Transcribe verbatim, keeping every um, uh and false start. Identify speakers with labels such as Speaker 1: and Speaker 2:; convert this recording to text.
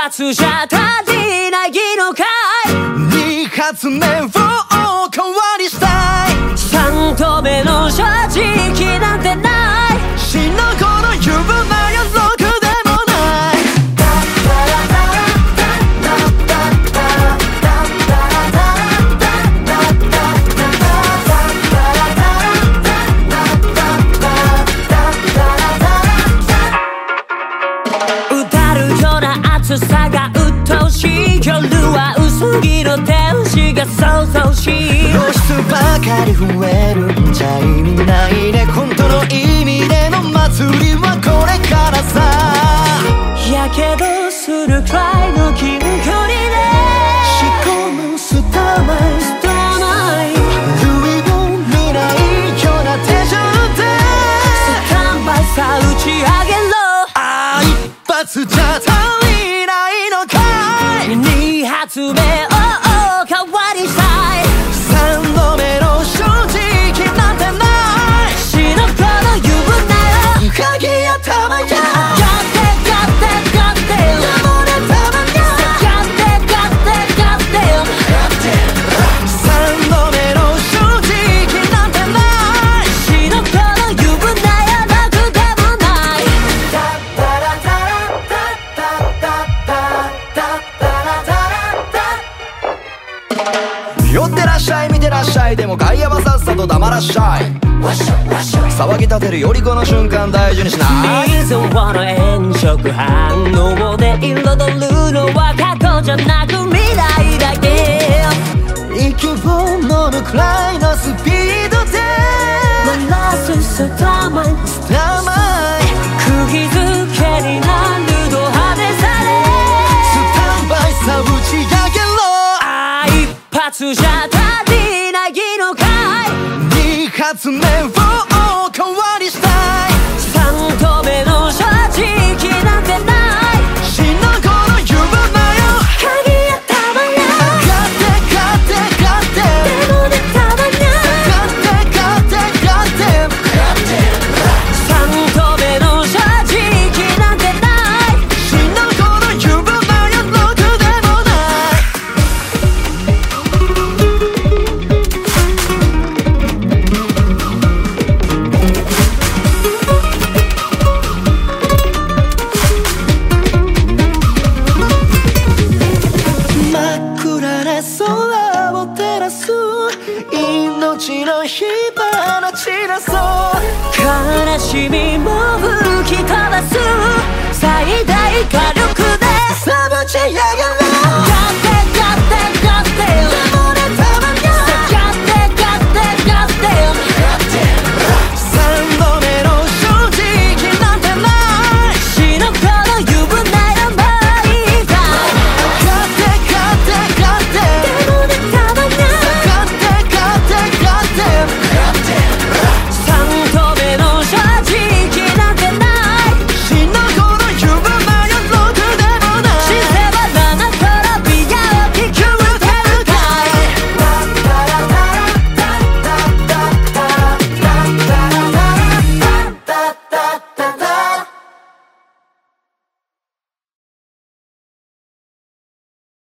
Speaker 1: 発じゃ足りないのかい。
Speaker 2: 二発目をおかわりしたい。
Speaker 1: 三度目の正直なんてない。
Speaker 2: 死の子の言うなよろくでもない。
Speaker 1: うだるような暑さが鬱陶しい。夜は薄着の天使が想像しい。
Speaker 2: 露出ばかり増えるんじゃ意味ないね。本当の意味での祭りはこれからさ。
Speaker 1: やけどするくらいの近距離で
Speaker 2: 仕込むスターマイ
Speaker 1: スターマイ
Speaker 2: 類を見ないような手順で
Speaker 1: スタンバイさ打ち上げろ。
Speaker 2: あ一発じゃ足りないのかい。
Speaker 1: 二発目をおかわりしたい。
Speaker 2: 三度目の正直なんてない。
Speaker 1: 死の子の言うなよ
Speaker 2: 鍵頭や寄ってらっしゃい見てらっしゃい。でも外野はさっさと黙らっしゃい。騒ぎ立てるよりこの瞬間大事にしない。
Speaker 1: 水をの炎色反応で彩るのは過去じゃなく未来だけ。
Speaker 2: 息を飲むくらいのスピードで
Speaker 1: 鳴らすスターマイ
Speaker 2: スターマイ
Speaker 1: 釘付けになるド派手さで
Speaker 2: スタンバイさ打ち上げろ。
Speaker 1: あ一発じゃ足りないのかい。
Speaker 2: 二発目を